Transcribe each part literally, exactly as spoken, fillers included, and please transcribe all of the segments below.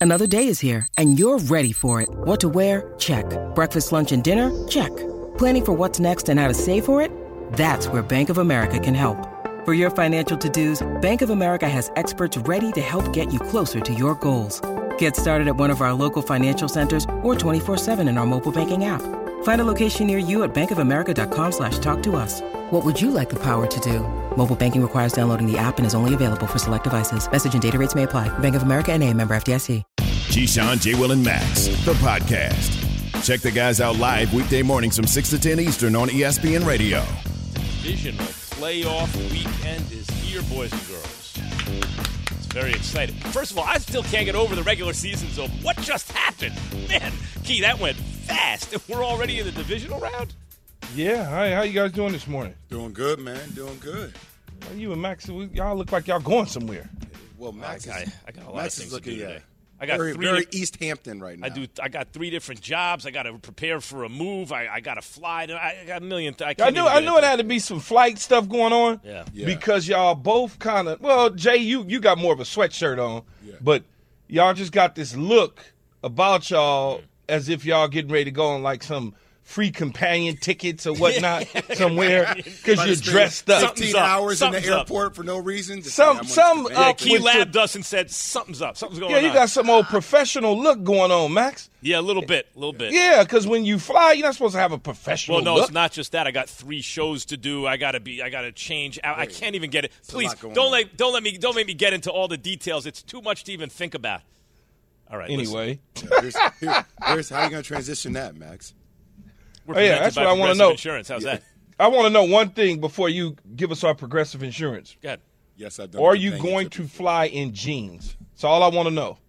Another day is here, and you're ready for it. What to wear? Check. Breakfast, lunch, and dinner? Check. Planning for what's next and how to save for it? That's where Bank of America can help. For your financial to-dos, Bank of America has experts ready to help get you closer to your goals. Get started at one of our local financial centers or twenty-four seven in our mobile banking app. Find a location near you at bankofamerica.com slash talk to us. What would you like the power to do? Mobile banking requires downloading the app and is only available for select devices. Message and data rates may apply. Bank of America N A, member F D I C. Keyshawn, J. Will, and Max, the podcast. Check the guys out live weekday mornings from six to ten Eastern on E S P N Radio. Divisional playoff weekend is here, boys and girls. It's very exciting. First of all, I still can't get over the regular season, so what just happened? Man, Key, that went fast. We're already in the divisional round? Yeah. Hi, how you guys doing this morning? Doing good, man. Doing good. Well, you and Max, y'all look like y'all going somewhere. Well, Max I, is, I got a lot Max of things is looking, to do yeah. today. I got very, three very di- East Hampton right now. I do. I got three different jobs. I got to prepare for a move. I, I got to fly. I got a million. Th- I, I knew. I knew it had to be some flight stuff going on. Yeah. Yeah. Because y'all both kind of. Well, Jay, you you got more of a sweatshirt on, Yeah. but y'all just got this look about y'all mm. as if y'all getting ready to go on like some free companion tickets or whatnot somewhere because you're dressed up. fifteen up. hours Something's in the up. airport for no reason. Just Some- like, some to up Yeah, Key with labbed your- us and said something's up. Something's going Yeah, on. you got some old professional look going on, Max. Yeah, a little bit, a little bit. Yeah, because when you fly, you're not supposed to have a professional Well, no, look. it's not just that. I got three shows to do. I gotta be. I gotta change. I, I can't even get it. a Please lot going don't on. let don't let me don't make me get into all the details. It's too much to even think about. All right. listen. Anyway. Yeah, here's, here, here's how you going to transition that, Max. We're Oh, yeah, presented that's by what I wanna Progressive know. Insurance. How's that? I want to know one thing before you give us our Progressive Insurance. Go ahead. Yes, I've done. Are the you thing going you to took fly in jeans? That's all I want to know.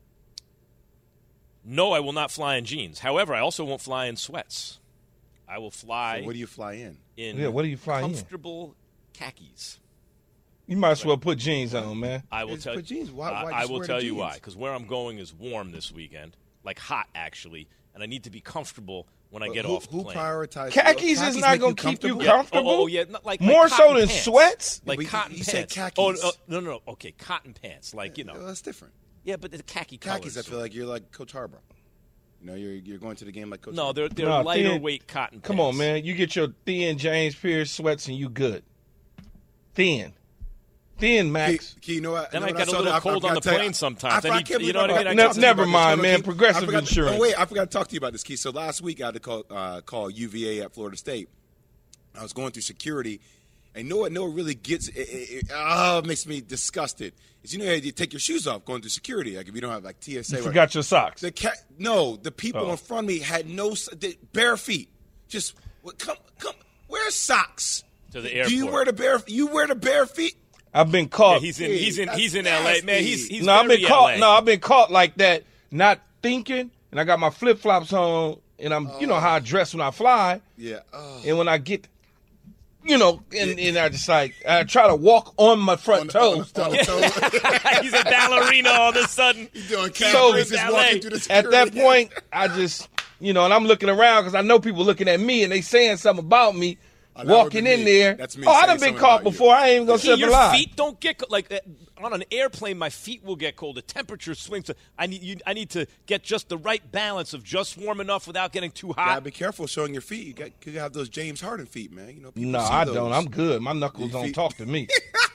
No, I will not fly in jeans. However, I also won't fly in sweats. I will fly So what do you fly in? in Yeah, what do you fly in? comfortable khakis. You might as well put jeans on, man. I will It's tell for jeans. Why- I- why I just will wear tell the you why. jeans? Because where I'm going is warm this weekend, like hot actually, and I need to be comfortable when I But get who, off the Who plane. prioritizes? Khakis is not make gonna keep you comfortable? Yeah. comfortable? Oh, oh, yeah, not like More like so cotton than pants. sweats? Like But you- cotton you said pants. khakis. Oh, uh, no, no, no. Okay, cotton pants. Like you know. Well, that's different. Yeah, but the khaki Khakis, colors. I feel like you're like Coach Harborough. You know, you're you're going to the game like Coach. No, Harborough. they're they're No, lighter thin- weight cotton. Come pants. on, man. You get your thin James Pierce sweats and you good. Thin. Thin, Key, Max. Key, you know what? That you know might what get I a saw little that? I cold forgot on the to tell you. plane sometimes. I, I I need- can't you believe know I what I mean? forgot I to Ne- talk to you never about this. mind, No, man. Key, Progressive I forgot to- Insurance. Oh, wait, I forgot to talk to you about this, Key. So last week I had to call uh, call U V A at Florida State. I was going through security. And you know what? No, it really gets it, it, it, oh, it makes me disgusted. Is you know you take your shoes off going through security. Like if you don't have like T S A. You right? forgot your socks. The cat, no, the people Oh. in front of me had no s- they, bare feet. Just well, come, come. Wear socks. To the Do airport. you wear the bare? You wear the bare feet? I've been Yeah, caught. he's in. He's in. That's He's in L A. Man, nasty. he's he's no, I've very been caught. L A. No, I've been caught like that, not thinking, and I got my flip flops on, and I'm, you know how I dress when I fly, Yeah. Oh. and when I get, you know, and, and I just like I try to walk on my front On- on- toes. on the toe. he's a ballerina all of a sudden. He's doing So, cameras, just ballet. walking through the At that security. point, I just, you know, and I'm looking around because I know people looking at me and they saying something about me. Oh, that would walking be in me. there. That's me Oh, I saying done been something caught about you. before. I ain't even gonna Key, say a your lie. feet don't get co- like uh, on an airplane. My feet will get cold. The temperature swings. I need you, I need to get just the right balance of just warm enough without getting too Gotta hot. be careful showing your feet. You got you have those James Harden feet, man. You know. People No, see I those. don't. I'm good. My knuckles Your don't feet- talk to me.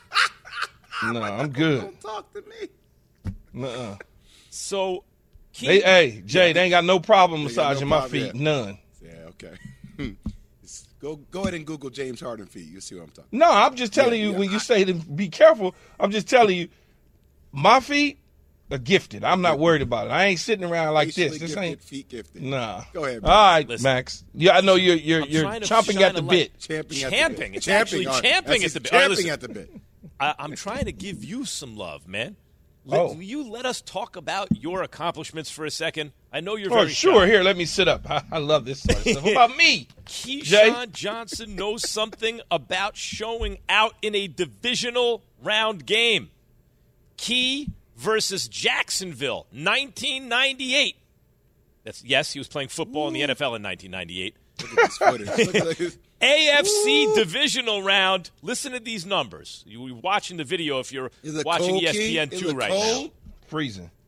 No, I'm good. Don't talk to me. Nuh-uh. So, Key, They, hey, Jay, they ain't got no problem They got no massaging my problem, feet. yeah. None. Yeah. Okay. Just go go ahead and Google James Harden feet. You'll see what I'm talking. No, I'm just telling Yeah, you yeah, when you I- say to be careful, I'm just telling you my feet are gifted. I'm not worried about it. I ain't sitting around like this. Racially This gifted, ain't feet gifted. nah. Go ahead. All right, Listen. Max. Yeah, I know you're you're I'm you're trying to chomping shine at the a light. bit. Champing. At Champing. the bit. It's actually all right. champing That's at the it. bit. All right, Champing listen. at the bit. I, I'm trying to give you some love, man. Let, Oh. Will you let us talk about your accomplishments for a second? I know you're Oh, very sure. shy. Here, let me sit up. I, I love this sort of stuff. What about me? Keyshawn Jay? Johnson knows something about showing out in a divisional round game. Key versus Jacksonville, nineteen ninety-eight. That's yes, he was playing football in the N F L in nineteen ninety-eight. Look at this footage. Look at this. A F C divisional round. Listen to these numbers. You're watching the video if you're Is it watching cold, E S P N Key? Is two it right cold? now. Freezing.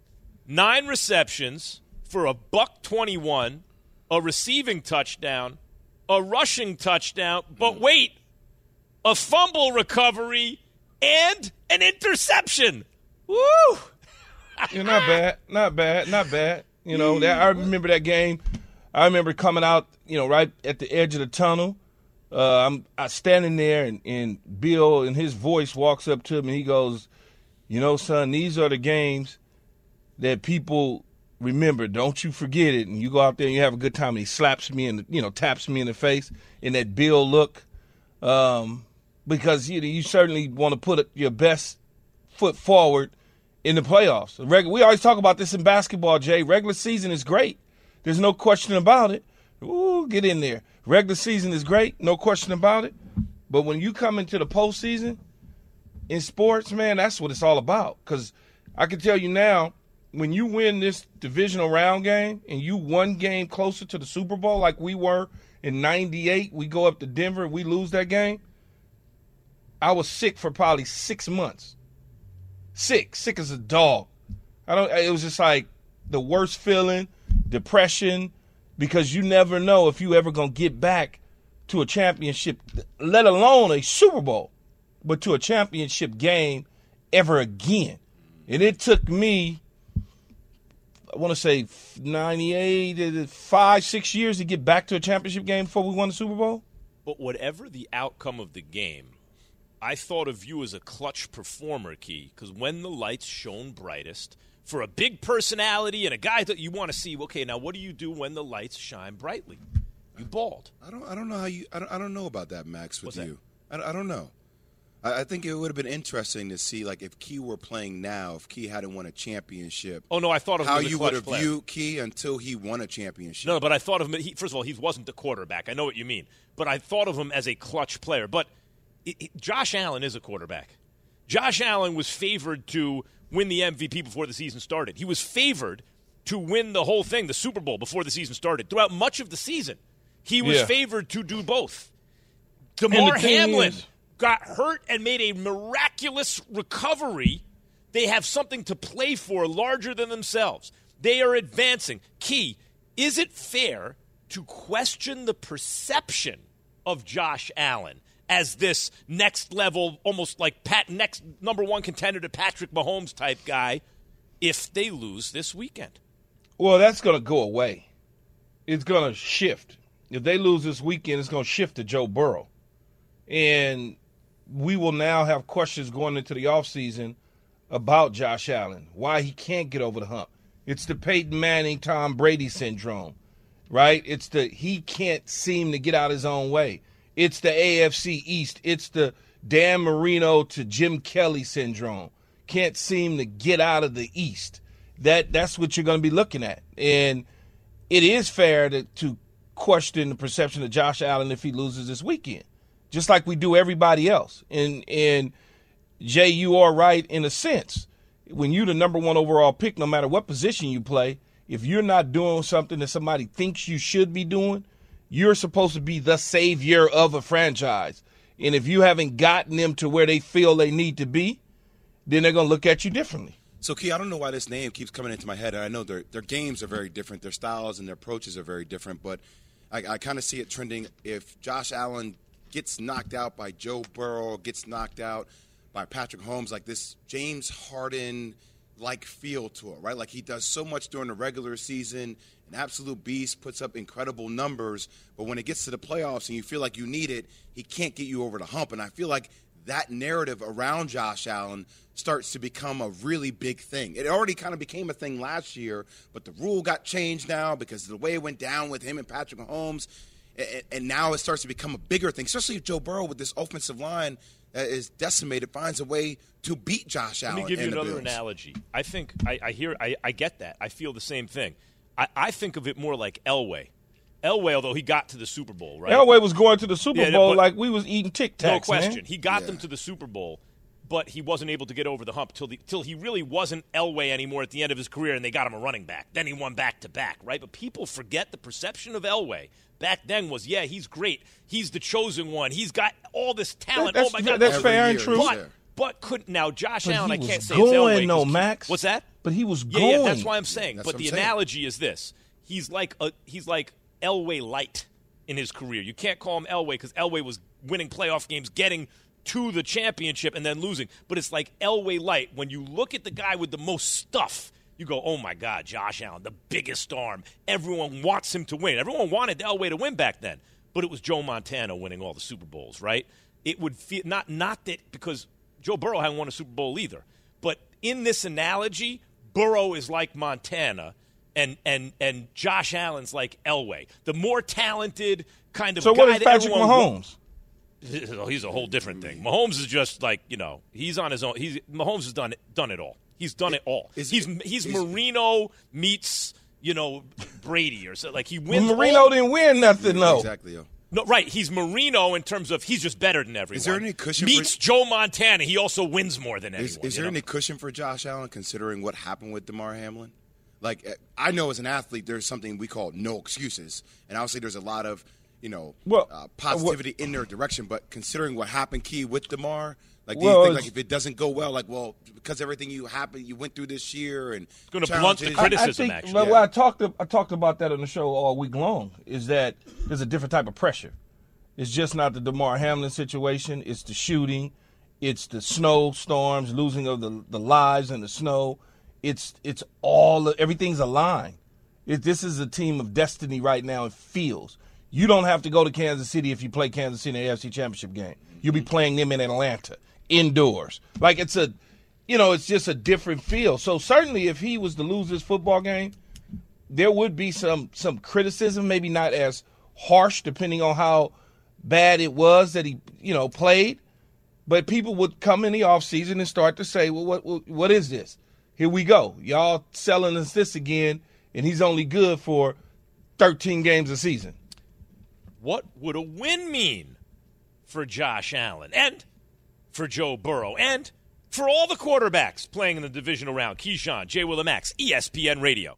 nine receptions for a buck twenty-one, a receiving touchdown, a rushing touchdown, but wait, a fumble recovery and an interception. Woo! You're not bad, not bad, not bad. You know, that, I remember that game. I remember coming out, you know, right at the edge of the tunnel. Uh, I'm I standing there, and, and Bill, and his voice walks up to me. He goes, "You know, son, these are the games that people remember. Don't you forget it." And you go out there and you have a good time. And he slaps me and, you know, taps me in the face in that Bill look, um, because you know, you certainly want to put your best foot forward in the playoffs. We always talk about this in basketball, Jay. Regular season is great. There's no question about it. Ooh, get in there. Regular season is great, no question about it. But when you come into the postseason in sports, man, that's what it's all about. Because I can tell you now, when you win this divisional round game and you one game closer to the Super Bowl like we were in ninety-eight, we go up to Denver, we lose that game, I was sick for probably six months. Sick, sick as a dog. I don't. It was just like the worst feeling, depression, because you never know if you ever gonna get back to a championship, let alone a Super Bowl, but to a championship game ever again. And it took me, I want to say ninety-eight, five, six years to get back to a championship game before we won the Super Bowl. But whatever the outcome of the game, I thought of you as a clutch performer, Key, because when the lights shone brightest, for a big personality and a guy that you want to see, okay, now what do you do when the lights shine brightly? You balled. I don't. I don't know how you. I don't. I don't know about that, Max. With What's you, I, I don't know. I, I think it would have been interesting to see, like, if Key were playing now, if Key hadn't won a championship. Oh no, I thought of him how as a you clutch would have player. viewed Key until he won a championship. No, but I thought of him. He, first of all, he wasn't the quarterback. I know what you mean, but I thought of him as a clutch player. But it, it, Josh Allen is a quarterback. Josh Allen was favored to win the M V P before the season started. He was favored to win the whole thing, the Super Bowl, before the season started. Throughout much of the season, he was Yeah. favored to do both. DeMar the thing Hamlin is- got hurt and made a miraculous recovery. They have something to play for larger than themselves. They are advancing. Key, is it fair to question the perception of Josh Allen as this next level, almost like Pat, next number one contender to Patrick Mahomes type guy, if they lose this weekend? Well, that's going to go away. It's going to shift. If they lose this weekend, it's going to shift to Joe Burrow. And we will now have questions going into the offseason about Josh Allen, why he can't get over the hump. It's the Peyton Manning, Tom Brady syndrome, right? It's the he can't seem to get out his own way. It's the A F C East. It's the Dan Marino to Jim Kelly syndrome. Can't seem to get out of the East. That That's what you're going to be looking at. And it is fair to, to question the perception of Josh Allen if he loses this weekend, just like we do everybody else. And, and Jay, you are right in a sense. When you're the number one overall pick, no matter what position you play, if you're not doing something that somebody thinks you should be doing, you're supposed to be the savior of a franchise. And if you haven't gotten them to where they feel they need to be, then they're going to look at you differently. So, Key, I don't know why this name keeps coming into my head. And I know their their games are very different. Their styles and their approaches are very different. But I, I kind of see it trending. If Josh Allen gets knocked out by Joe Burrow, gets knocked out by Patrick Mahomes, like this James Harden-like feel to it, right? Like he does so much during the regular season, an absolute beast, puts up incredible numbers, but when it gets to the playoffs and you feel like you need it, he can't get you over the hump. And I feel like that narrative around Josh Allen starts to become a really big thing. It already kind of became a thing last year, but the rule got changed now because of the way it went down with him and Patrick Mahomes, and now it starts to become a bigger thing, especially if Joe Burrow with this offensive line that is decimated finds a way to beat Josh Allen. Let me give you and the another Bills. analogy. I think I, I hear I, I get that. I feel the same thing. I, I think of it more like Elway. Elway, although he got to the Super Bowl, right? Elway was going to the Super Yeah, Bowl but- like we was eating Tic Tacs, No question. man. He got Yeah. them to the Super Bowl, but he wasn't able to get over the hump till the, till he really wasn't Elway anymore at the end of his career, and they got him a running back. Then he won back to back, right? But people forget the perception of Elway back then was, yeah, he's great. He's the chosen one. He's got all this talent. That's- oh my God, that's Every fair and year true. he's But there. but couldn't now Josh But Allen? he I can't was say it's Elway. going, though, 'cause- Max. What's that? but he was yeah, going. Yeah, that's why I'm saying. That's but what the I'm saying. analogy is this: he's like a, he's like Elway light in his career. You can't call him Elway because Elway was winning playoff games, getting to the championship, and then losing. But it's like Elway light. When you look at the guy with the most stuff, you go, oh, my God, Josh Allen, the biggest arm. Everyone wants him to win. Everyone wanted Elway to win back then. But it was Joe Montana winning all the Super Bowls, right? It would feel not not that because Joe Burrow hadn't won a Super Bowl either. But in this analogy, Burrow is like Montana, and and and Josh Allen's like Elway, the more talented kind of so guy. what is that Patrick everyone Mahomes? wa- He's a whole different thing. Mahomes is just like, you know, he's on his own. He's Mahomes has done it, done it all. He's done it all. Is- he's he's is- Marino meets, you know, Brady or so. Like he wins. Marino all- didn't win nothing, though. Exactly, yo. No, right. He's Marino in terms of he's just better than everyone. Is there any cushion Meets for- Joe Montana. He also wins more than anyone. Is, is you there know? any cushion for Josh Allen considering what happened with DeMar Hamlin? Like, uh, I know as an athlete, there's something we call no excuses, and obviously there's a lot of, you know, Well, uh, positivity in their direction. But considering what happened, Key, with DeMar, like, do Well, you think it's- like if it doesn't go well, like, well, because everything you happened, you went through this year, and It's gonna blunt the challenges- criticism. I think, actually. well, Yeah. well, I talked I talked about that on the show all week long. Is that there's a different type of pressure. It's just not the DeMar Hamlin situation. It's the shooting. It's the snowstorms, losing of the the lives in the snow. It's it's all everything's aligned. It, this is a team of destiny right now. It feels. You don't have to go to Kansas City if you play Kansas City in the A F C Championship game. You'll be playing them in Atlanta indoors. Like it's a, you know, it's just a different feel. So certainly, if he was to lose this football game, there would be some some criticism, maybe not as harsh, depending on how bad it was that he, you know, played. But people would come in the offseason and start to say, well, what, what what is this? Here we go. Y'all selling us this again, and he's only good for thirteen games a season. What would a win mean for Josh Allen and for Joe Burrow and for all the quarterbacks playing in the divisional round? Keyshawn, J. Will and Max, E S P N Radio.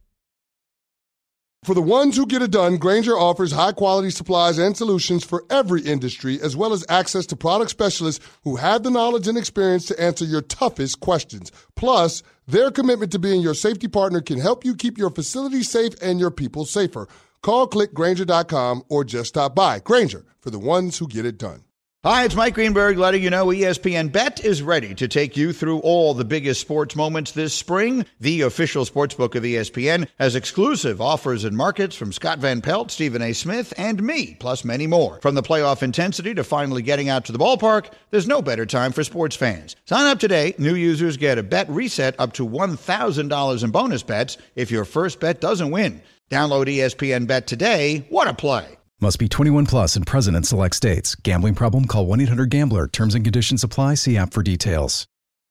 For the ones who get it done, Grainger offers high-quality supplies and solutions for every industry, as well as access to product specialists who have the knowledge and experience to answer your toughest questions. Plus, their commitment to being your safety partner can help you keep your facility safe and your people safer. Call, click Grainger dot com, or just stop by. Grainger, for the ones who get it done. Hi, it's Mike Greenberg letting you know E S P N Bet is ready to take you through all the biggest sports moments this spring. The official sportsbook of E S P N has exclusive offers and markets from Scott Van Pelt, Stephen A. Smith, and me, plus many more. From the playoff intensity to finally getting out to the ballpark, there's no better time for sports fans. Sign up today. New users get a bet reset up to one thousand dollars in bonus bets if your first bet doesn't win. Download E S P N Bet today. What a play. Must be twenty-one plus and present in select states. Gambling problem? Call one eight hundred gambler. Terms and conditions apply. See app for details.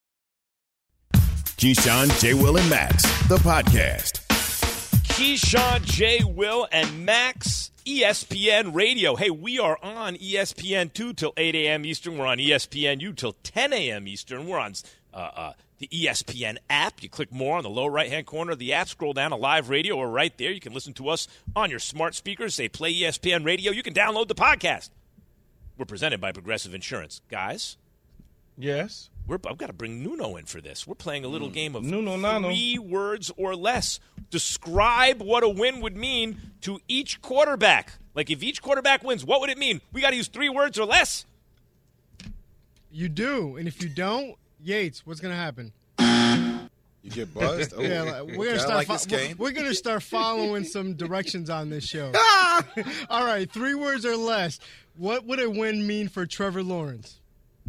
Keyshawn, J. Will, and Max, the podcast. Keyshawn, J. Will, and Max, E S P N Radio. Hey, we are on E S P N two till eight a.m. Eastern. We're on E S P N U till ten a.m. Eastern. We're on uh, uh, the E S P N app. You click more on the lower right-hand corner of the app. Scroll down to live radio. We're right there. You can listen to us on your smart speakers. Say play E S P N Radio. You can download the podcast. We're presented by Progressive Insurance. Guys, Yes. we're, I've got to bring Nuno in for this. We're playing a little game of Nuno Nano. three words or less. Describe what a win would mean to each quarterback. Like if each quarterback wins, what would it mean? We got to use three words or less. You do, and if you don't, Yates, what's gonna happen? You get buzzed? Oh, Yeah, like, we're okay, gonna I start. like fo- this game. We're, we're gonna start following some directions on this show. All right, three words or less. What would a win mean for Trevor Lawrence?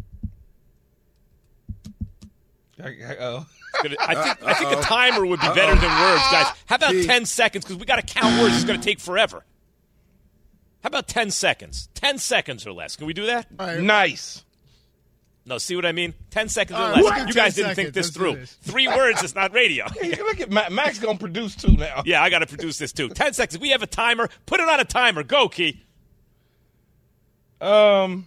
I, I, oh. I think I think a timer would be better than words, guys. How about Gee. ten seconds? Because we got to count words. It's going to take forever. How about ten seconds? Ten seconds or less. Can we do that? All right, Nice. No, see what I mean? Ten seconds All or right, less. we'll do You guys ten didn't think seconds. this Let's do through. this. Three words is not radio. Hey, look at Ma- Max gonna produce two now. Yeah, I got to produce this too. Ten seconds. We have a timer. Put it on a timer. Go, Key. Um.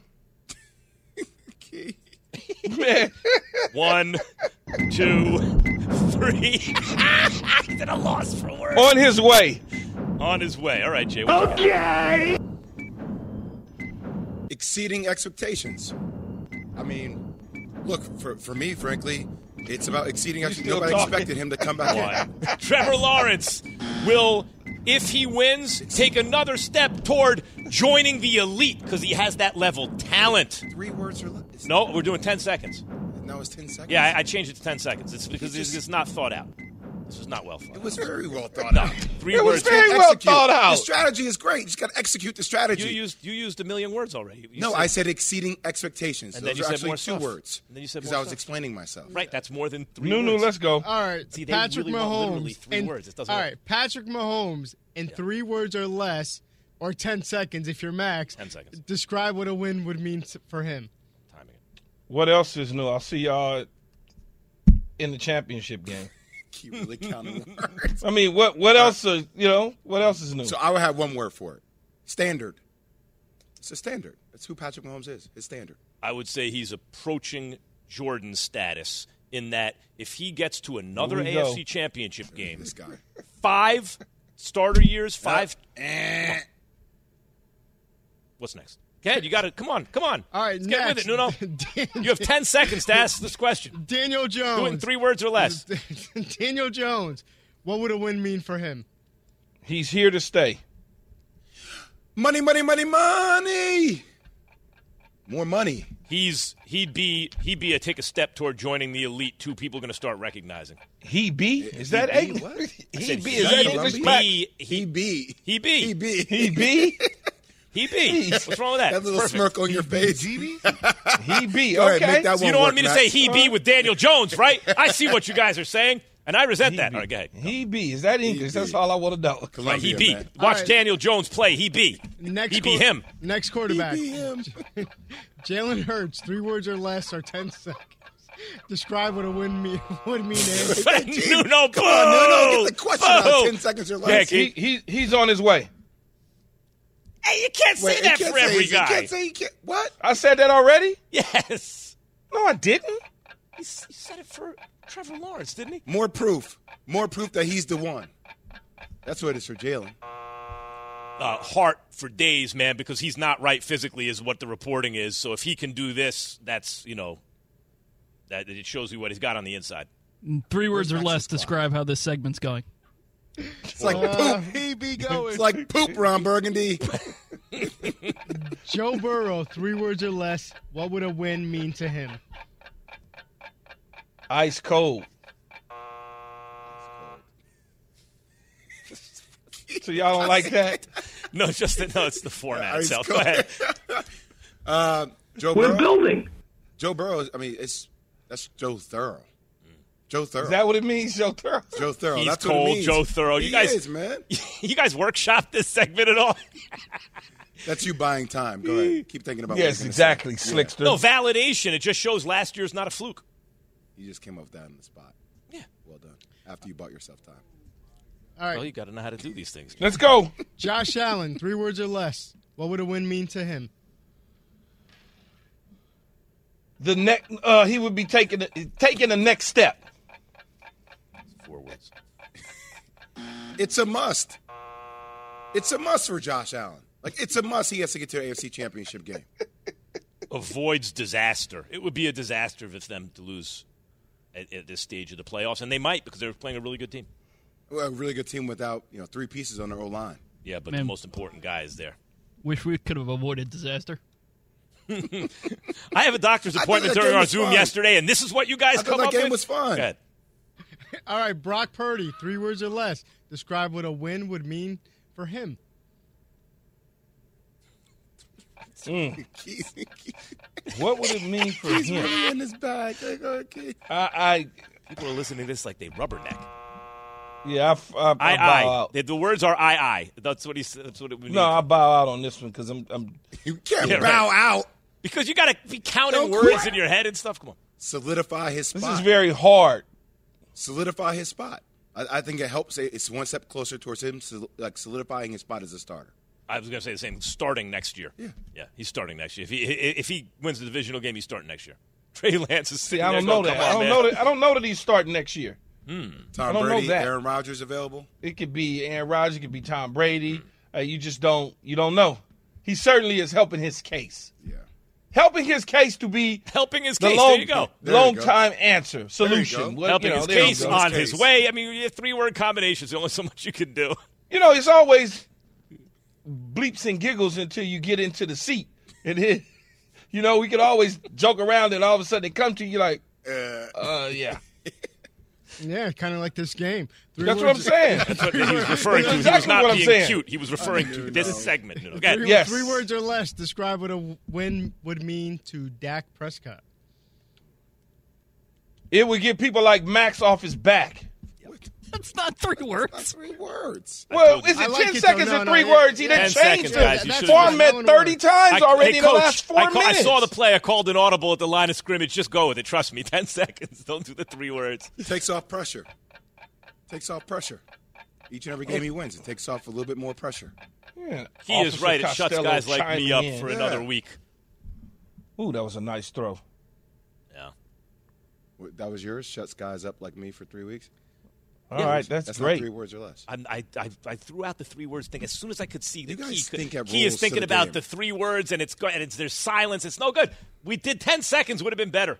Man. One, two, three. He's at a loss for words. On his way. On his way. All right, Jay. What you got? Exceeding expectations. I mean, look, for, for me, frankly, It's about exceeding. You Actually, still nobody talking. expected him to come back in. Trevor Lawrence will, if he wins, take another step toward joining the elite because he has that level talent. Three words or less. No, we're doing ten seconds. No, it's ten seconds. Yeah, I, I changed it to ten seconds. It's because it's, it's not thought out. This was not well thought out. It was very well thought No, out. three It was words. very well Execute. thought out. The strategy is great. You just got to execute the strategy. You used you used a million words already. You no, said- I said exceeding expectations. And Those then you are said actually more two stuff. words. And then you said because more I was stuff. explaining myself. Right, that's more than three Nunu, words. let's go. All right, See, they Patrick really want literally Mahomes. three in- words. It doesn't all work. right, Patrick Mahomes in three words or less, or ten seconds if you're Max. ten seconds. Describe what a win would mean t- for him. Timing it. What else is new? I'll see y'all in the championship game. Keep really counting words. I mean, what what else? Uh, you know, what else is new? So I would have one word for it. Standard. It's a standard. That's who Patrick Mahomes is. His standard. I would say he's approaching Jordan's status in that if he gets to another Here we A F go. C championship game, This guy. five starter years, five. Eh. What's next? Go ahead. You got to come on, come on. All right, Let's get with next. it, Nuno. Dan- You have ten seconds to ask this question. Daniel Jones. Do it in three words or less. Daniel Jones. What would a win mean for him? He's here to stay. Money, money, money, money. More money. He's he'd be he'd be a take a step toward joining the elite. Two people going to start recognizing. He be? Is that He a be what? I He said be? Is that he English be- back? he He be. he be He be. He be? he be. What's wrong with that? That little Perfect. smirk on your face. He be? Go ahead, Okay. make that So you one don't work, want me to Matt. say he be with Daniel Jones, right? I see what you guys are saying, and I resent He that. be. All right, go ahead. He be. Is that English? be. That's all I want to know. Right, he Columbia, be. man. Watch All right. Daniel Jones play. He be. Next He be quar- him. Next quarterback. He be him. Jalen Hurts. Three words or less, or ten seconds. Describe what a win mean would mean to him. Nuno, Come on, Nuno, get the question out. Boo. Ten seconds or Yeah, less. Keith. He, he he's on his way. Hey, you can't say Wait, that you can't for say- every you guy. can't say he can't. What? I said that already? Yes. No, I didn't. He s- he said it for Trevor Lawrence, didn't he? More proof. More proof that he's the one. That's what it is for Jalen. Uh, heart for days, man, because he's not right physically is what the reporting is. So if he can do this, that's, you know, that it shows you what he's got on the inside. In three words or Max's less, clock? describe how this segment's going. It's like poop. He be going. It's like poop, Ron Burgundy. Joe Burrow. Three words or less. What would a win mean to him? Ice cold. So y'all don't like that? No, it's just that, no, it's the format Ice itself. cold. Go ahead. Uh, Joe We're Burrow. building. Joe Burrow. I mean, it's that's Joe Thorough. Joe Thorough. Is that what it means, Joe Thorough? Joe Thorough. He's That's what cold, it means. Joe Thorough. You He guys- is, man. You guys workshop this segment at all? That's you buying time. Go ahead. Keep thinking about. what Yes, you're gonna exactly, say. Slickster. No, validation. It just shows last year's not a fluke. Yeah. You just came up with that on the spot. Yeah. Well done. After you bought yourself time. All right. Well, you got to know how to do these things. Let's go. Josh Allen. Three words or less. What would a win mean to him? The next, uh, he would be taking the, taking the next step. Four words. It's a must. It's a must for Josh Allen. Like, it's a must. He has to get to the A F C Championship game. Avoids disaster. It would be a disaster if it's them to lose at, at this stage of the playoffs, and they might because they're playing a really good team. Well, a really good team without, you know, three pieces on their O line. Yeah, but Man. the most important guy is there. Wish we could have avoided disaster. I have a doctor's I thought appointment that during game our was Zoom fun. yesterday, and this is what you guys I thought come that up game with? was fun. Go ahead. All right, Brock Purdy. Three words or less. Describe what a win would mean for him. What would it mean for He's him? really in his bag. Go ahead, Keith. I, I, People are listening to this like they rubberneck. yeah, I, I, I, I, bow I. out. The, the words are I, I. That's what he said. That's what it would No, I mean. bow out on this one because I'm, I'm. You can't Yeah, bow right. out. Because you got to be counting Don't words quit. in your head and stuff. Come on. Solidify his This spot. is very hard. Solidify his spot. I, I think it helps. It's one step closer towards him, sol- like solidifying his spot as a starter. I was going to say the same. Starting next year. Yeah. Yeah, he's starting next year. If he if he wins the divisional game, he's starting next year. Trey Lance is See, sitting I there don't know going, that. "Come I on, don't man." know that. I don't know that he's starting next year. Tom I don't know Brady, that. Aaron Rodgers available. It could be Aaron Rodgers. It could be Tom Brady. Uh, you just don't. You don't know. He certainly is helping his case. Yeah. helping his case to be helping his the case. long, there you go. long time answer solution. go. Helping you know, his there you case go. on His his case. way. I mean, you have three-word combinations. There's only so much you can do. You know, it's always bleeps and giggles until you get into the seat. And then, you know, we could always joke around and all of a sudden they come to you like, uh, yeah. Yeah, kind of like this game. Three That's what I'm words- saying. That's what he was referring to. He was Exactly not what I'm being saying. cute. He was referring to this segment. Okay. Three, Yes. three words or less describe what a win would mean to Dak Prescott. It would get people like Max off his back. That's not three That's words. three words. Well, told you. is I it like ten it, though. seconds No, or no, three yeah, words? He yeah. done ten seconds, changed guys. it. You should've Format just- thirty times I- already hey, in the Coach, last four I, ca- minutes. I saw the play. I called an audible at the line of scrimmage. Just go with it. Trust me. Ten seconds. Don't do the three words. Takes off pressure. Takes off pressure. Each and every game he wins, it takes off a little bit more pressure. Yeah, He is Officer right. It shuts Costello guys like me chiming up in. for Yeah. another week. Ooh, that was a nice throw. Yeah. What, that was yours? Shuts guys up like me for three weeks? All right, that's, That's great. not three words or less. I, I, I, I threw out the three words thing as soon as I could see the You guys key. think at He is rules thinking to the about game. the three words, and it's go- and it's there's silence. It's no good. We did ten seconds. Would have been better.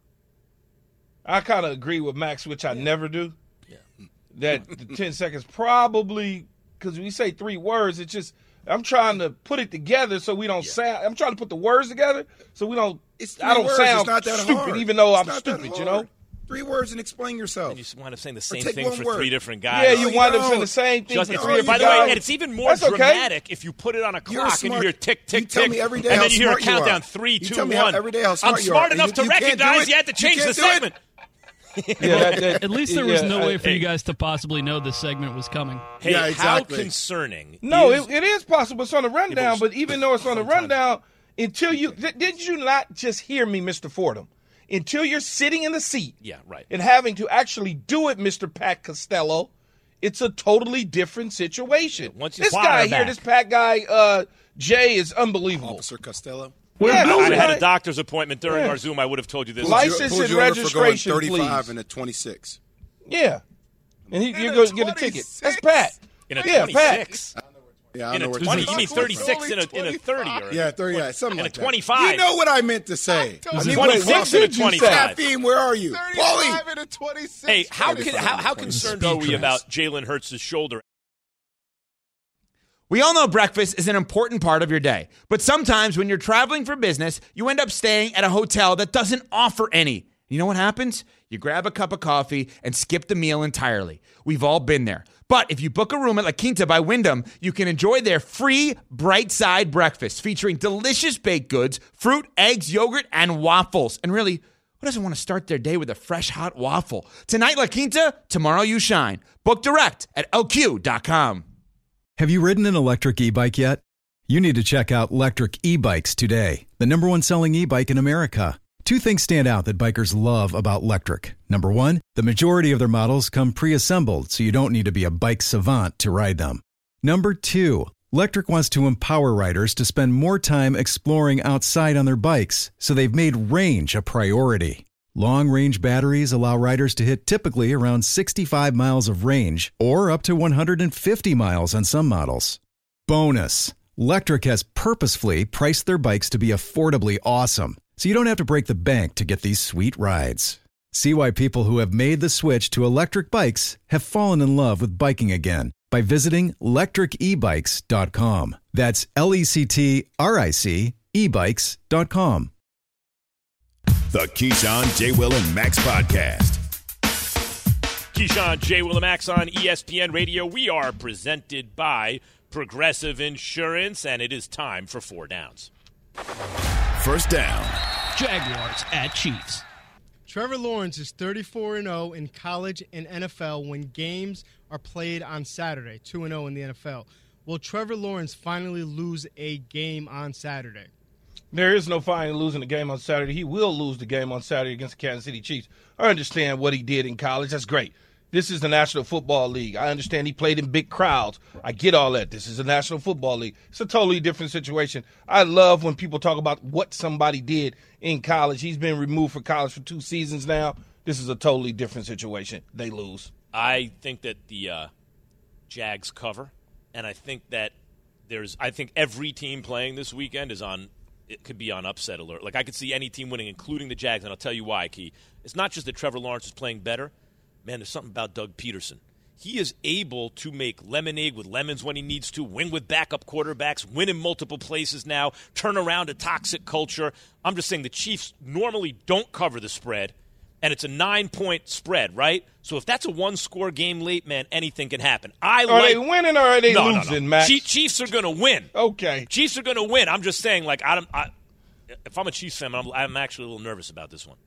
I kind of agree with Max, which I never do. That the ten seconds probably, because we say three words, it's just, I'm trying to put it together so we don't sound, I'm trying to put the words together so we don't, It's I don't three words. sound It's not that stupid hard. even though It's I'm not that stupid, you hard. know? Three words and explain yourself. And you just wind up saying the same take thing one for word. three different guys. Yeah, you you wind up don't. saying the same thing. Just, for it's, three by the guys. way, and it's even more That's okay. dramatic if you put it on a You're clock and you smart. hear tick, tick, You tell tick, me every day and how then you hear a smart you are. countdown, three, You two, tell me how- one. every day how smart I'm you are. smart And enough you- to you can't do recognize it. you had to You change the can't do it. segment. Yeah, that, that, At least there was yeah, no uh, way for hey. you guys to possibly know this segment was coming. Hey, Yeah, exactly. how concerning? No, is, it, it is possible. It's on the rundown, Yeah, but but even though it's on the sometimes- rundown, until you th- did you not just hear me, Mister Fordham? Until you're sitting in the seat, Yeah, right. and having to actually do it, Mister Pat Costello, it's a totally different situation. Once you this fire guy here, back. this Pat guy, uh, Jay, is unbelievable. Officer Costello. Yeah, I had a right. doctor's appointment during Yeah. our Zoom. I would have told you this. Pulled you- License pulled and you over for going registration, thirty-five please. and a twenty-six. Yeah, and he, In you a go get a ticket. That's Pat. In a yeah, twenty-six. Yeah, I In know a where twenty. You twenty-six mean is from. thirty-six in a, in a thirty? Or Yeah, thirty. Yeah, something And a like that. twenty-five. You know what I meant to say. I I mean, mean, twenty-six wait, and a what did you say? twenty-five. Caffeine, where are you? Paulie. and a twenty-six. Hey, how Thirty-five can, how, how and a concerned are we twenty-six. about Jalen Hurts' shoulder? We all know breakfast is an important part of your day, but sometimes when you're traveling for business, you end up staying at a hotel that doesn't offer any. You know what happens? You grab a cup of coffee and skip the meal entirely. We've all been there. But if you book a room at La Quinta by Wyndham, you can enjoy their free Bright Side breakfast featuring delicious baked goods, fruit, eggs, yogurt, and waffles. And really, who doesn't want to start their day with a fresh hot waffle? Tonight, La Quinta, tomorrow you shine. Book direct at L Q dot com. Have you ridden an electric e-bike yet? You need to check out Electric E-Bikes today, the number one selling e-bike in America. Two things stand out that bikers love about Electric. Number one, the majority of their models come pre-assembled, so you don't need to be a bike savant to ride them. Number two, Electric wants to empower riders to spend more time exploring outside on their bikes, so they've made range a priority. Long-range batteries allow riders to hit typically around sixty-five miles of range or up to one hundred fifty miles on some models. Bonus, Electric has purposefully priced their bikes to be affordably awesome, so you don't have to break the bank to get these sweet rides. See why people who have made the switch to electric bikes have fallen in love with biking again by visiting electric e bikes dot com. That's L E C T R I C e bikes dot com. The Keyshawn, J. Will, and Max podcast. Keyshawn, J. Will and Max on E S P N Radio. We are presented by Progressive Insurance, and it is time for four downs. First down. Jaguars at Chiefs. Trevor Lawrence is thirty-four and oh in college and N F L when games are played on Saturday, two and oh in the N F L. Will Trevor Lawrence finally lose a game on Saturday? There is no finally losing the game on Saturday. He will lose the game on Saturday against the Kansas City Chiefs. I understand what he did in college. That's great. This is the National Football League. I understand he played in big crowds. I get all that. This is the National Football League. It's a totally different situation. I love when people talk about what somebody did in college. He's been removed from college for two seasons now. This is a totally different situation. They lose. I think that the uh, Jags cover, and I think that there's – I think every team playing this weekend is on it could be on upset alert. Like, I could see any team winning, including the Jags, and I'll tell you why, Key. It's not just that Trevor Lawrence is playing better. Man, there's something about Doug Peterson. He is able to make lemonade with lemons when he needs to, win with backup quarterbacks, win in multiple places now, turn around a toxic culture. I'm just saying the Chiefs normally don't cover the spread, and it's a nine-point spread, right? So if that's a one-score game late, man, anything can happen. I are like, they winning or are they no, losing, no, no. Max? Chief, Chiefs are going to win. Okay. Chiefs are going to win. I'm just saying, like, I don't, I, if I'm a Chiefs fan, I'm, I'm actually a little nervous about this one.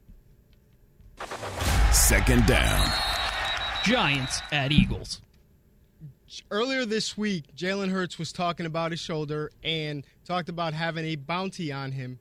Second down. Giants at Eagles. Earlier this week, Jalen Hurts was talking about his shoulder and talked about having a bounty on him.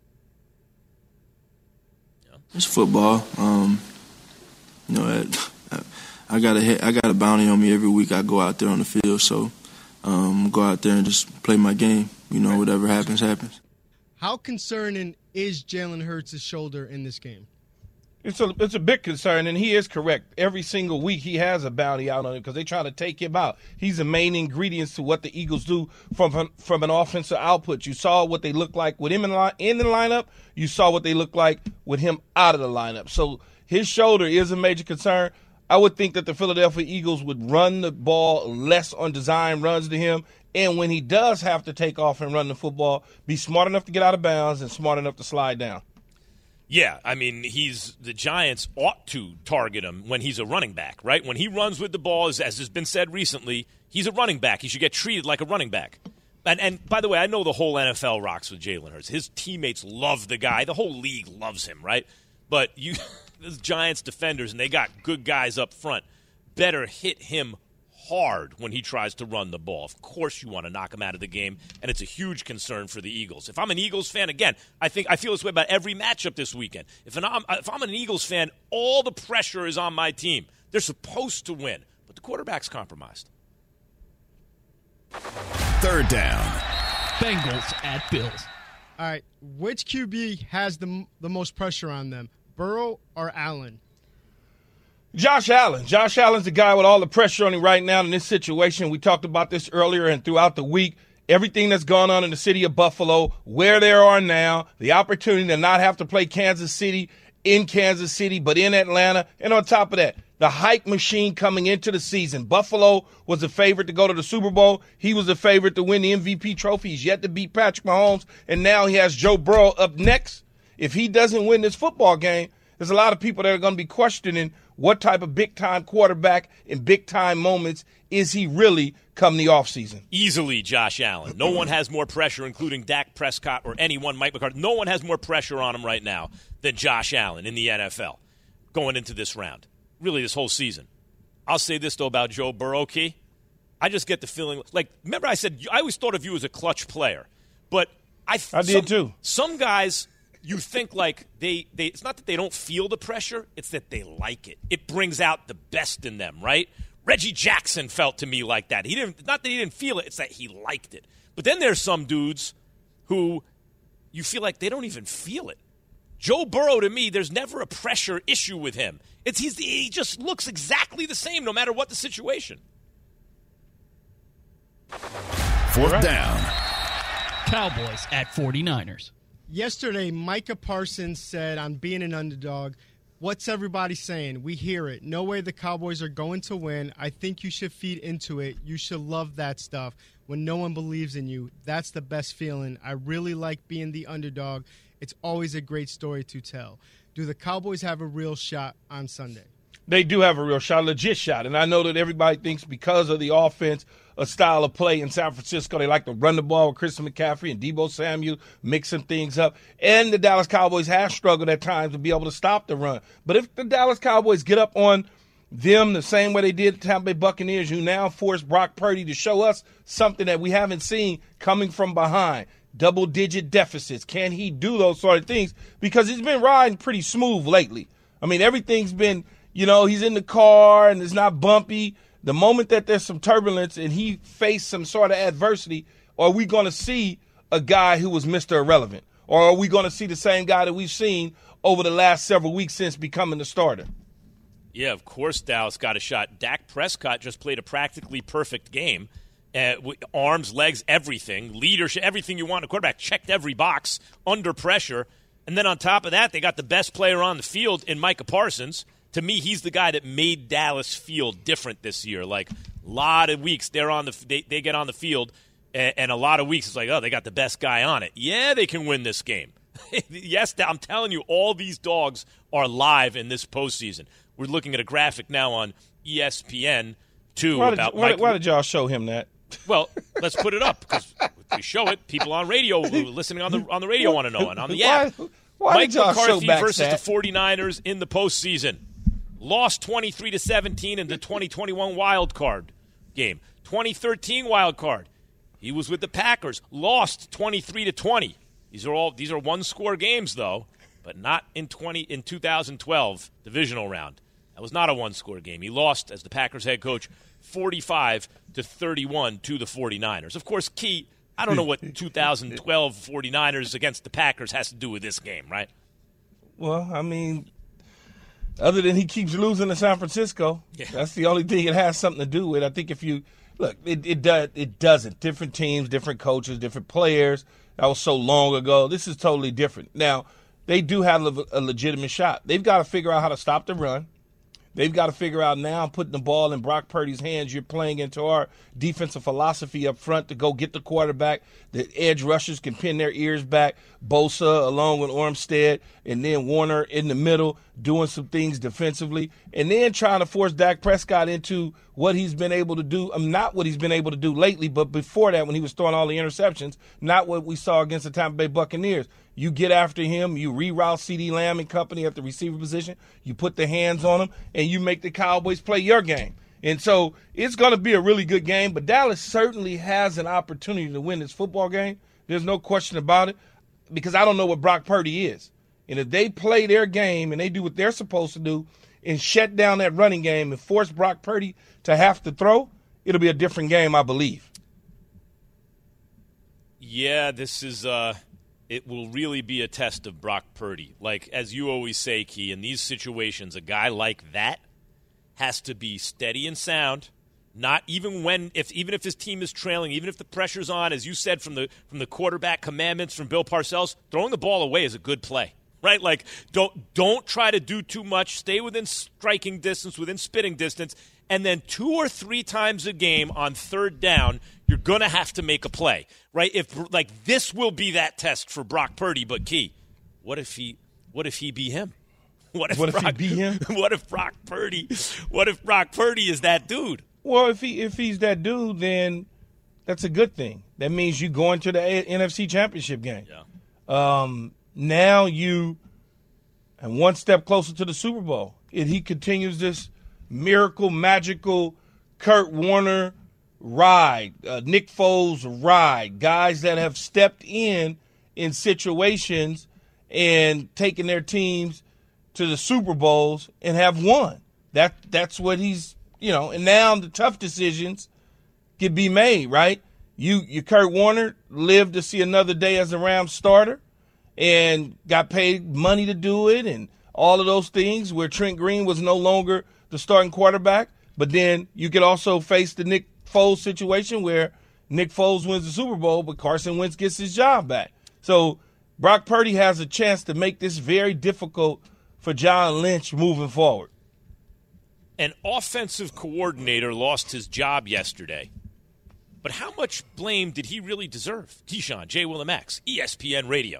It's football. Um, you know, I, I got a I got a bounty on me every week. I go out there on the field, so um, go out there and just play my game. You know, whatever happens, happens. How concerning is Jalen Hurts' shoulder in this game? It's a it's a big concern, and he is correct. Every single week he has a bounty out on him because they try to take him out. He's the main ingredients to what the Eagles do from from an offensive output. You saw what they look like with him in, line, in the lineup. You saw what they look like with him out of the lineup. So his shoulder is a major concern. I would think that the Philadelphia Eagles would run the ball less on design runs to him, and when he does have to take off and run the football, be smart enough to get out of bounds and smart enough to slide down. Yeah, I mean, he's the Giants ought to target him when he's a running back, right? When he runs with the ball, as, as has been said recently, he's a running back. He should get treated like a running back. And, and by the way, I know the whole N F L rocks with Jalen Hurts. His teammates love the guy. The whole league loves him, right? But you, those Giants defenders, and they got good guys up front, better hit him hard when he tries to run the ball. Of course you want to knock him out of the game, and it's a huge concern for the Eagles. If I'm an Eagles fan, again, I think I feel this way about every matchup this weekend. If, an, if I'm an Eagles fan, all the pressure is on my team. They're supposed to win, but the quarterback's compromised. Third down. Bengals at Bills. All right, which Q B has the the most pressure on them, Burrow or Allen? Josh Allen. Josh Allen's the guy with all the pressure on him right now in this situation. We talked about this earlier and throughout the week. Everything that's gone on in the city of Buffalo, where they are now, the opportunity to not have to play Kansas City in Kansas City, but in Atlanta. And on top of that, the hype machine coming into the season. Buffalo was the favorite to go to the Super Bowl. He was the favorite to win the M V P trophy. He's yet to beat Patrick Mahomes. And now he has Joe Burrow up next. If he doesn't win this football game, there's a lot of people that are going to be questioning what type of big-time quarterback in big-time moments is he really come the offseason. Easily Josh Allen. No one has more pressure, including Dak Prescott or anyone, Mike McCarthy. No one has more pressure on him right now than Josh Allen in the N F L going into this round, really this whole season. I'll say this, though, about Joe Burrow, Key. I just get the feeling, like, remember I said, I always thought of you as a clutch player, but I, I did some, too. Some guys, you think like they, they, it's not that they don't feel the pressure, it's that they like it. It brings out the best in them, right? Reggie Jackson felt to me like that. He didn't, not that he didn't feel it, it's that he liked it. But then there's some dudes who you feel like they don't even feel it. Joe Burrow, to me, there's never a pressure issue with him. It's he's, he just looks exactly the same no matter what the situation. Fourth right. down. Cowboys at 49ers. Yesterday, Micah Parsons said on being an underdog, what's everybody saying? We hear it. No way the Cowboys are going to win. I think you should feed into it. You should love that stuff. When no one believes in you, that's the best feeling. I really like being the underdog. It's always a great story to tell. Do the Cowboys have a real shot on Sunday? They do have a real shot, a legit shot. And I know that everybody thinks because of the offense, a style of play in San Francisco, they like to run the ball with Christian McCaffrey and Deebo Samuel, mixing things up. And the Dallas Cowboys have struggled at times to be able to stop the run. But if the Dallas Cowboys get up on them the same way they did the Tampa Bay Buccaneers, who now force Brock Purdy to show us something that we haven't seen coming from behind, double-digit deficits. Can he do those sort of things? Because he's been riding pretty smooth lately. I mean, everything's been, you know, he's in the car and it's not bumpy. The moment that there's some turbulence and he faced some sort of adversity, are we going to see a guy who was Mister Irrelevant? Or are we going to see the same guy that we've seen over the last several weeks since becoming the starter? Yeah, of course Dallas got a shot. Dak Prescott just played a practically perfect game. Uh, arms, legs, everything, leadership, everything you want in a quarterback, checked every box under pressure. And then on top of that, they got the best player on the field in Micah Parsons. To me, he's the guy that made Dallas feel different this year. Like, a lot of weeks they're on the they, they get on the field, and, and a lot of weeks it's like, oh, they got the best guy on it. Yeah, they can win this game. Yes, I'm telling you, all these dogs are live in this postseason. We're looking at a graphic now on E S P N two why about did, why, Mike, why did y'all show him that? Well, let's put it up because if we show it, people on radio listening on the on the radio want to know, and on the app. Why, why Mike did y'all McCarthy show back versus that? the 49ers in the postseason. Lost twenty-three to seventeen in the twenty twenty-one wild card game. twenty thirteen wild card. He was with the Packers. Lost twenty-three to twenty. These are all these are one-score games though, but not in twenty in two thousand twelve divisional round. That was not a one-score game. He lost as the Packers head coach forty-five to thirty-one to the 49ers. Of course, Key, I don't know what two thousand twelve 49ers against the Packers has to do with this game, right? Well, I mean, other than he keeps losing to San Francisco, yeah. That's the only thing it has something to do with. I think if you look, it it does it doesn't. Different teams, different coaches, different players. That was so long ago. This is totally different. Now, they do have a legitimate shot. They've got to figure out how to stop the run. They've got to figure out now, putting the ball in Brock Purdy's hands, you're playing into our defensive philosophy up front to go get the quarterback. The edge rushers can pin their ears back. Bosa along with Armstead, and then Warner in the middle doing some things defensively. And then trying to force Dak Prescott into what he's been able to do. Um, not what he's been able to do lately, but before that when he was throwing all the interceptions, not what we saw against the Tampa Bay Buccaneers. You get after him, you reroute CeeDee Lamb and company at the receiver position, you put the hands on him, and you make the Cowboys play your game. And so it's going to be a really good game, but Dallas certainly has an opportunity to win this football game. There's no question about it, because I don't know what Brock Purdy is. And if they play their game and they do what they're supposed to do and shut down that running game and force Brock Purdy to have to throw, it'll be a different game, I believe. Yeah, this is uh, – it will really be a test of Brock Purdy. Like, as you always say, Key, in these situations, a guy like that has to be steady and sound. Not even when, if even if his team is trailing, even if the pressure's on, as you said from the from the quarterback commandments from Bill Parcells, throwing the ball away is a good play, right? Like, don't don't try to do too much. Stay within striking distance, within spitting distance, and then two or three times a game on third down, you're going to have to make a play, right? If like this will be that test for Brock Purdy, but Key, what if he what if he be him? What if, what if Brock, he be him? What if Brock Purdy? What if Brock Purdy is that dude? Well, if he if he's that dude, then that's a good thing. That means you go into the N F C Championship game. Yeah. Um, now you are one step closer to the Super Bowl. If he continues this miracle, magical Kurt Warner ride, uh, Nick Foles ride, guys that have stepped in in situations and taken their teams to the Super Bowls and have won. That that's what he's, you know, and now the tough decisions can be made, right? You, you Kurt Warner lived to see another day as a Rams starter and got paid money to do it and all of those things where Trent Green was no longer the starting quarterback. But then you could also face the Nick Foles situation where Nick Foles wins the Super Bowl, but Carson Wentz gets his job back. So Brock Purdy has a chance to make this very difficult for John Lynch moving forward. An offensive coordinator lost his job yesterday. But how much blame did he really deserve? Keyshawn, J. Will and Max, E S P N Radio.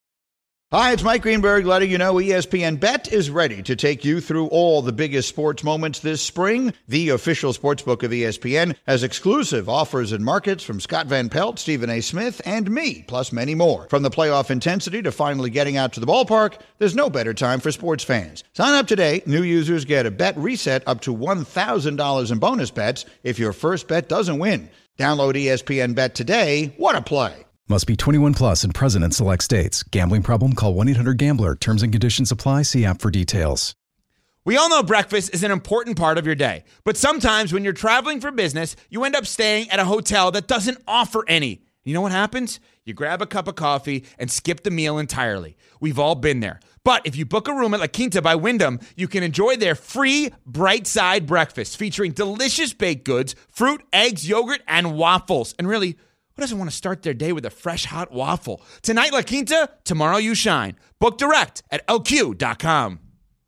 Hi, it's Mike Greenberg letting you know E S P N Bet is ready to take you through all the biggest sports moments this spring. The official sportsbook of E S P N has exclusive offers and markets from Scott Van Pelt, Stephen A. Smith, and me, plus many more. From the playoff intensity to finally getting out to the ballpark, there's no better time for sports fans. Sign up today. New users get a bet reset up to one thousand dollars in bonus bets if your first bet doesn't win. Download E S P N Bet today. What a play. Must be twenty-one plus and present in select states. Gambling problem? Call one eight hundred gambler. Terms and conditions apply. See app for details. We all know breakfast is an important part of your day. But sometimes when you're traveling for business, you end up staying at a hotel that doesn't offer any. You know what happens? You grab a cup of coffee and skip the meal entirely. We've all been there. But if you book a room at La Quinta by Wyndham, you can enjoy their free Bright Side breakfast featuring delicious baked goods, fruit, eggs, yogurt, and waffles. And really, who doesn't want to start their day with a fresh, hot waffle? Tonight, La Quinta, tomorrow you shine. Book direct at L Q dot com.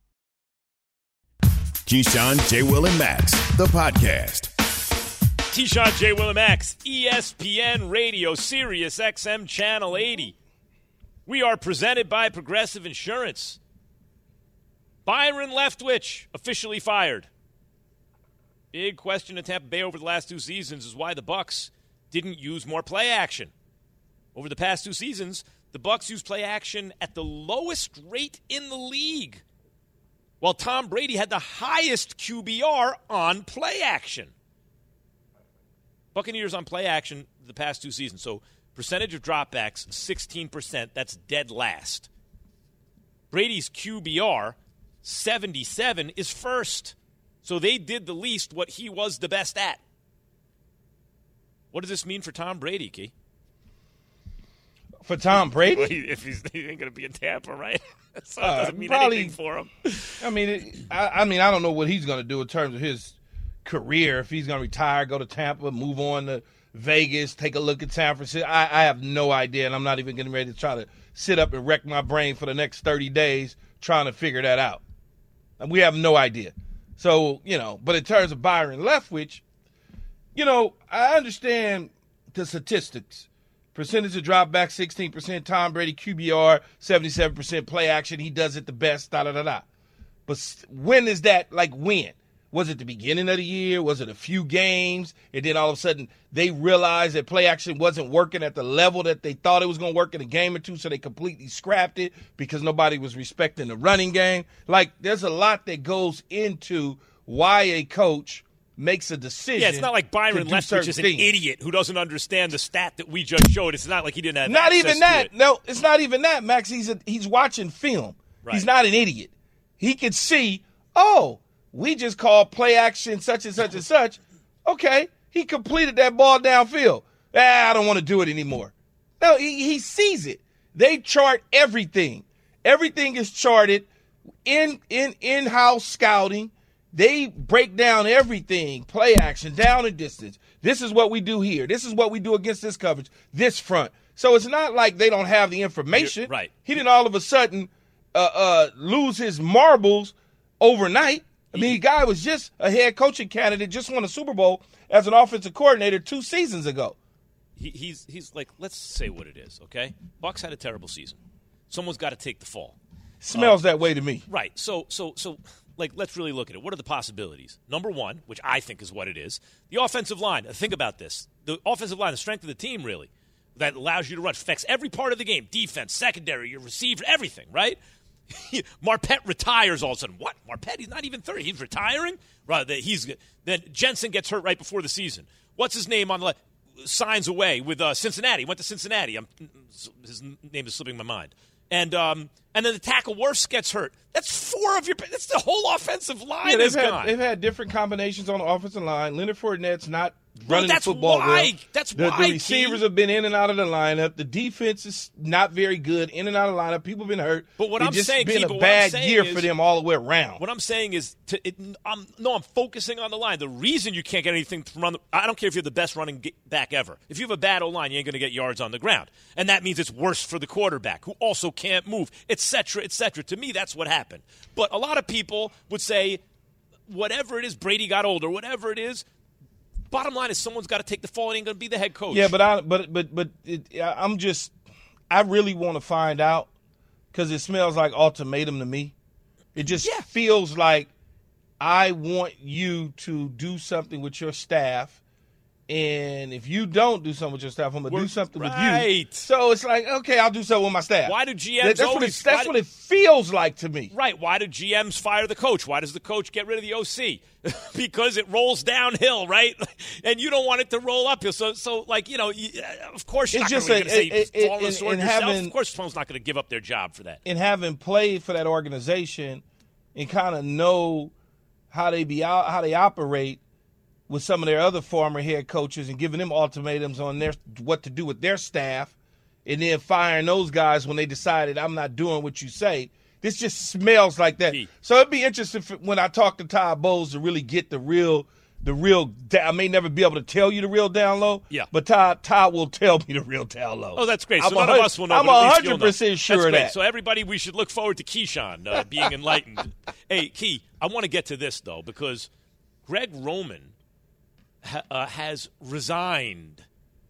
Keyshawn, J. Will, and Max, the podcast. Keyshawn, J. Will, and Max, E S P N Radio, Sirius X M Channel eighty. We are presented by Progressive Insurance. Byron Leftwich, officially fired. Big question in Tampa Bay over the last two seasons is why the Bucs didn't use more play action. Over the past two seasons, the Bucs used play action at the lowest rate in the league, while Tom Brady had the highest Q B R on play action. Buccaneers on play action the past two seasons. So percentage of dropbacks, sixteen percent. That's dead last. Brady's Q B R, seventy-seven, is first. So they did the least what he was the best at. What does this mean for Tom Brady, Key? For Tom Brady? Well, he, if he's he ain't going to be in Tampa, right? So it Uh, doesn't mean probably- anything for him. I mean, it, I, I mean, I don't know what he's going to do in terms of his career. If he's going to retire, go to Tampa, move on to Vegas, take a look at San Francisco. I, I have no idea, and I'm not even getting ready to try to sit up and wreck my brain for the next thirty days trying to figure that out. And we have no idea. So, you know, but in terms of Byron Leftwich, you know, I understand the statistics. Percentage of drop back, sixteen percent. Tom Brady, Q B R, seventy-seven percent. Play action, he does it the best, da-da-da-da. But when is that, like when? Was it the beginning of the year? Was it a few games? And then all of a sudden they realized that play action wasn't working at the level that they thought it was going to work in a game or two, so they completely scrapped it because nobody was respecting the running game. Like, there's a lot that goes into why a coach makes a decision. Yeah, it's not like Byron to do Leftwich certain is an things. idiot who doesn't understand the stat that we just showed. It's not like he didn't have Not access even to that. it. No, it's not even that, Max. He's a, he's watching film. Right. He's not an idiot. He can see, oh, we just called play action such and such and such. Okay, he completed that ball downfield. Ah, I don't want to do it anymore. No, he, he sees it. They chart everything. Everything is charted in in in-house scouting. They break down everything, play action, down and distance. This is what we do here. This is what we do against this coverage, this front. So it's not like they don't have the information. You're right. He didn't all of a sudden uh, uh, lose his marbles overnight. I mean, the guy was just a head coaching candidate, just won a Super Bowl as an offensive coordinator two seasons ago. He, he's he's like, let's say what it is, okay? Bucs had a terrible season. Someone's got to take the fall. Smells Uh, that way to me. Right. So so so like let's really look at it. What are the possibilities? Number one, which I think is what it is, the offensive line. Think about this. The offensive line, the strength of the team, really, that allows you to run, affects every part of the game. Defense, secondary, your receiver, everything, right? Marpet retires all of a sudden. What? Marpet? He's not even thirty. He's retiring? Right. He's then Jensen gets hurt right before the season. What's his name on the left? Signs away with uh, Cincinnati. Went to Cincinnati. I'm, his name is slipping my mind. And um, and then the tackle Wirfs gets hurt. That's four of your. That's the whole offensive line Yeah, they've is had, gone. they've had different combinations on the offensive line. Leonard Fournette's not Well, running that's the football why. well. That's the, why, the receivers Key. have been in and out of the lineup. The defense is not very good, in and out of the lineup. People have been hurt. But what it's I'm just saying, been Key, a but what bad I'm saying year is- for them all the way around. What I'm saying is, to, it, I'm, no, I'm focusing on the line. The reason you can't get anything from run, the, I don't care if you're the best running g- back ever. If you have a bad O-line, you ain't going to get yards on the ground. And that means it's worse for the quarterback, who also can't move, et cetera, et cetera. To me, that's what happened. But a lot of people would say, whatever it is, Brady got older, whatever it is, bottom line is someone's got to take the fall. It ain't going to be the head coach. Yeah, but I, but but but it, I'm just, I really want to find out because it smells like ultimatum to me. It just Yeah. feels like I want you to do something with your staff, and if you don't do something with your staff, I'm gonna We're- do something with you. right. So it's like, okay, I'll do something with my staff. Why do G Ms That- that's what always- it, that's why what do- it feels like to me. Right. Why do G Ms fire the coach? Why does the coach get rid of the O C? Because it rolls downhill, right? And you don't want it to roll uphill. So, so like, you know, you, uh, of course you're It's not just going a- to say it- it- fall on the and- sword and yourself. having- Of course someone's not going to give up their job for that. And having played for that organization and kind of know how they be out, how they operate with some of their other former head coaches and giving them ultimatums on their what to do with their staff, and then firing those guys when they decided I'm not doing what you say. This just smells like that. Key. So it'd be interesting for, when I talk to Todd Bowles to really get the real, the real. I may never be able to tell you the real down low. Yeah. But Todd, Todd will tell me the real down low. Oh, that's great. So I'm none a, of us will know. I'm but at one least you'll hundred know. percent sure that's of great. that. So everybody, we should look forward to Keyshawn uh, being enlightened. Hey, Key, I want to get to this though because Greg Roman ha- uh, has resigned.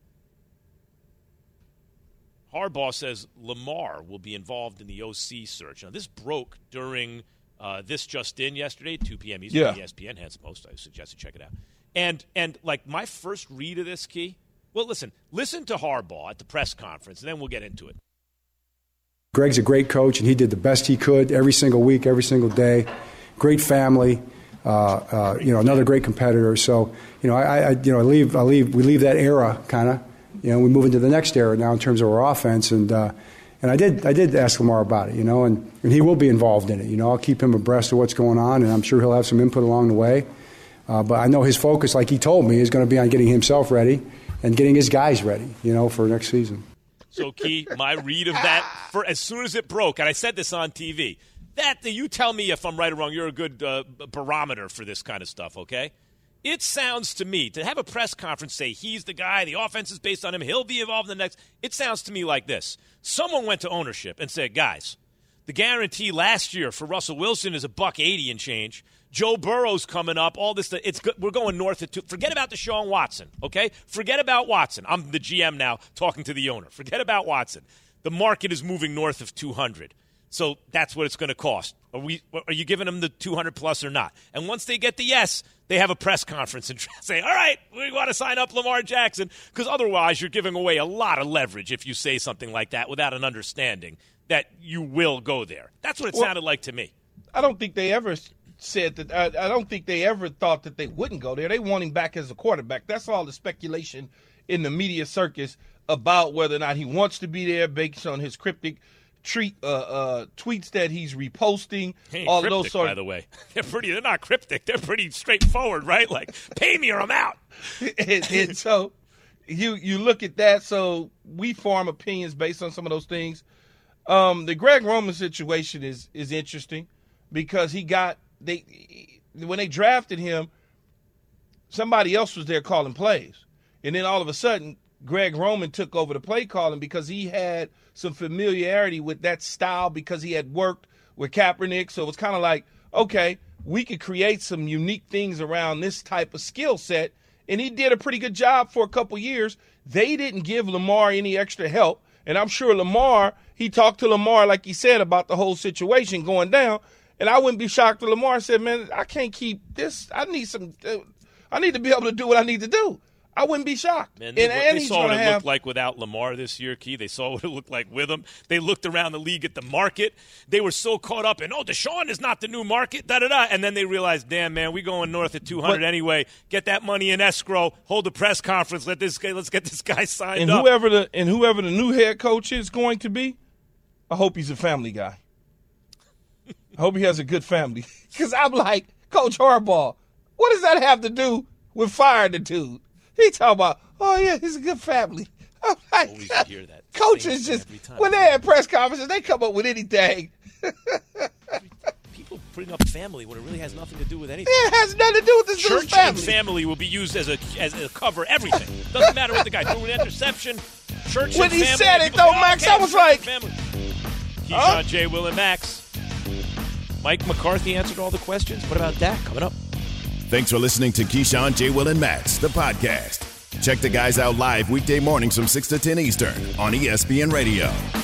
Harbaugh says Lamar will be involved in the O C search. Now, this broke during uh, this just in yesterday, two p.m. Eastern. Yeah. E S P N has most. I suggest you check it out. And, and like, my first read of this, Key, well, listen, listen to Harbaugh at the press conference, and then we'll get into it. Greg's a great coach, and he did the best he could every single week, every single day. Great family, uh, uh, you know, another great competitor. So, you know, I, I you know, I leave, I leave, we leave that era kind of. You know, we move into the next era now in terms of our offense, and uh, and I did I did ask Lamar about it, you know, and, and he will be involved in it. You know, I'll keep him abreast of what's going on, and I'm sure he'll have some input along the way. Uh, but I know his focus, like he told me, is going to be on getting himself ready and getting his guys ready, you know, for next season. So, Key, my read of that, for as soon as it broke, and I said this on T V, that you tell me if I'm right or wrong. You're a good uh, barometer for this kind of stuff, okay? It sounds to me, to have a press conference say he's the guy, the offense is based on him, he'll be involved in the next, it sounds to me like this. Someone went to ownership and said, guys, the guarantee last year for Russell Wilson is a buck eighty and change. Joe Burrow's coming up. All this, it's we're going north of two. Forget about Deshaun Watson, okay? Forget about Watson. I'm the G M now talking to the owner. Forget about Watson. The market is moving north of two hundred. So that's what it's going to cost. Are we? Are you giving them the two hundred plus or not? And once they get the yes, they have a press conference and say, all right, we want to sign up Lamar Jackson, because otherwise you're giving away a lot of leverage if you say something like that without an understanding that you will go there. That's what it well, sounded like to me. I don't think they ever said that. I, I don't think they ever thought that they wouldn't go there. They want him back as a quarterback. That's all the speculation in the media circus about whether or not he wants to be there based on his cryptic treat uh, uh, tweets that he's reposting. Hey, all cryptic, those sort by of, the way, they're pretty. They're not cryptic. They're pretty straightforward, right? Like, pay me or I'm out. and, and so you you look at that. So we form opinions based on some of those things. Um, the Greg Roman situation is is interesting because he got they when they drafted him, somebody else was there calling plays, and then all of a sudden Greg Roman took over the play calling because he had some familiarity with that style because he had worked with Kaepernick. So it was kind of like, okay, we could create some unique things around this type of skill set. And he did a pretty good job for a couple years. They didn't give Lamar any extra help. And I'm sure Lamar, he talked to Lamar, like he said, about the whole situation going down. And I wouldn't be shocked if Lamar said, man, I can't keep this. I need some, uh, I need to be able to do what I need to do. I wouldn't be shocked. Man, and, they, and they he's saw what it have, looked like without Lamar this year, Key. They saw what it looked like with him. They looked around the league at the market. They were so caught up in, oh, Deshaun is not the new market, da-da-da. And then they realized, damn, man, we going north at two hundred but, anyway. Get that money in escrow. Hold a press conference. Let this guy, let's get this guy signed and up. Whoever the, and whoever the new head coach is going to be, I hope he's a family guy. I hope he has a good family. Because I'm like, Coach Harbaugh, what does that have to do with firing the dude? He talking about, oh, yeah, he's a good family. I'm like, always hear that. Coaches just, when they have press conferences, they come up with anything. People bring up family when it really has nothing to do with anything. It has nothing to do with this Church dude's family. and family will be used as a as a cover everything. Doesn't matter what the guy threw an interception. Church when and he family. said it, People though, say, Max, okay, I was like, family. Keyshawn, huh? J. Will, and Max. Mike McCarthy answered all the questions. What about Dak coming up? Thanks for listening to Keyshawn, J. Will, and Max, the podcast. Check the guys out live weekday mornings from six to ten Eastern on E S P N Radio.